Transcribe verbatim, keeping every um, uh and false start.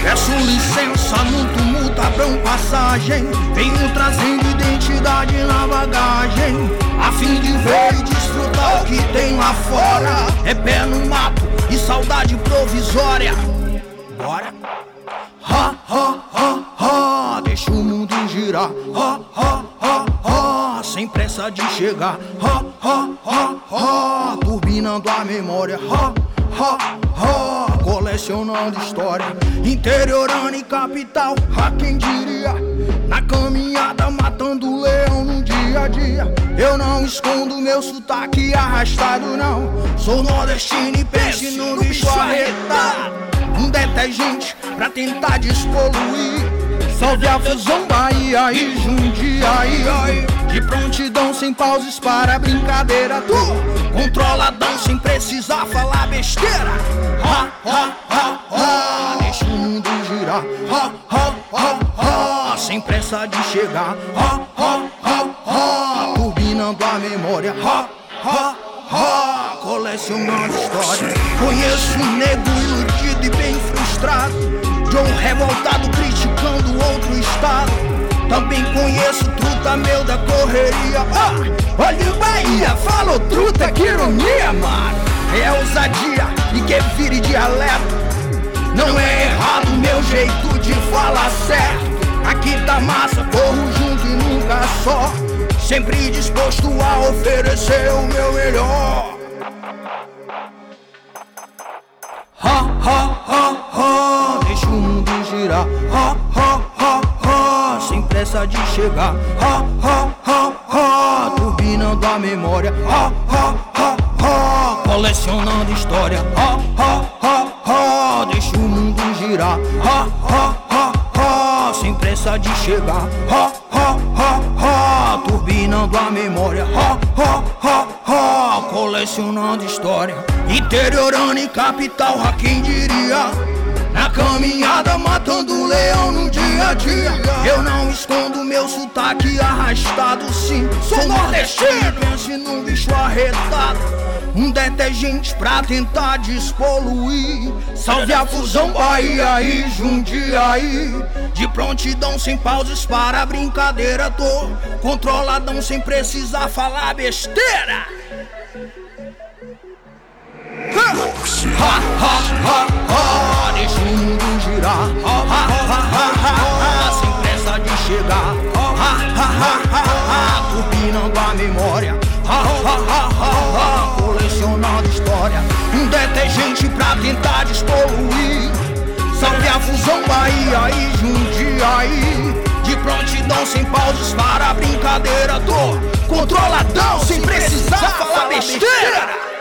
Peço licença, no tumulto abram passagem. Venho trazendo identidade na bagagem, a fim de ver e desfrutar o que tem lá fora. É pé no mato e saudade provisória. Bora! Ha, ha, ha, ha, deixa o mundo girar. Ha, ha, ha, ha, sem pressa de chegar. Ha, ha, ha, ha, turbinando a memória. Ha, ha, ha, colecionando história. Interiorana e capital, a quem diria? Na caminhada matando o leão no dia a dia. Eu não escondo meu sotaque arrastado, não. Sou nordestino e pense no bicho arretado. Um detergente pra tentar despoluir. Salve a fusão Bahia e Jundiaí. De prontidão sem pauses para brincadeira. Tu controladão sem precisar falar besteira. Ha, ha, ha, ha, deixa o mundo girar. Ha, ha, ha, ha, sem pressa de chegar. Ha, ha, ha, ha, turbinando a memória. Ha, ha, ha, colecionando história. Conheço um nego iludido e bem frustrado, de um revoltado criticando outro estado. Também conheço truta meu da correria. Oh, olha o Bahia, falou truta, que ironia, mano. É ousadia e que vire dialeto. Não é errado meu jeito de falar certo. Aqui tá massa, corro junto e nunca só, sempre disposto a oferecer o meu melhor. Ha, ha, ha, ha, deixa o mundo girar. Ha, ha, ha, ha, sem pressa de chegar. Ha, ha, ha, ha, turbinando a memória. Ha, ha, ha, ha, colecionando história. Ha, ha, ha, ha, deixa o mundo girar. Ha, ha, ha, ha, sem pressa de chegar. Ha, ha, ha, ha, turbinando a memória. Ha, ha, ha, ha, colecionando história. Interiorana e capital, a quem diria? Na caminhada matando o leão no dia a dia. Eu não escondo meu sotaque arrastado, sim. Sou nordestino, pense num bicho arretado. Um detergente pra tentar despoluir. Salve a fusão Bahia e Jundiaí. De prontidão sem pauses para a brincadeira. Tô controladão sem precisar falar besteira. Ha, ha, ha, ha, deixa o mundo girar. Ha, ha, ha, ha, ha, sem pressa de chegar. Ha, ha, ha, ha, ha, turbinando a memória. Ha, ha, ha, ha, ha, colecionando história. Um detergente pra tentar despoluir. Salve a fusão Bahia e Jundiaí. De prontidão sem pauses para a brincadeira. Tô controladão sem precisar falar besteira.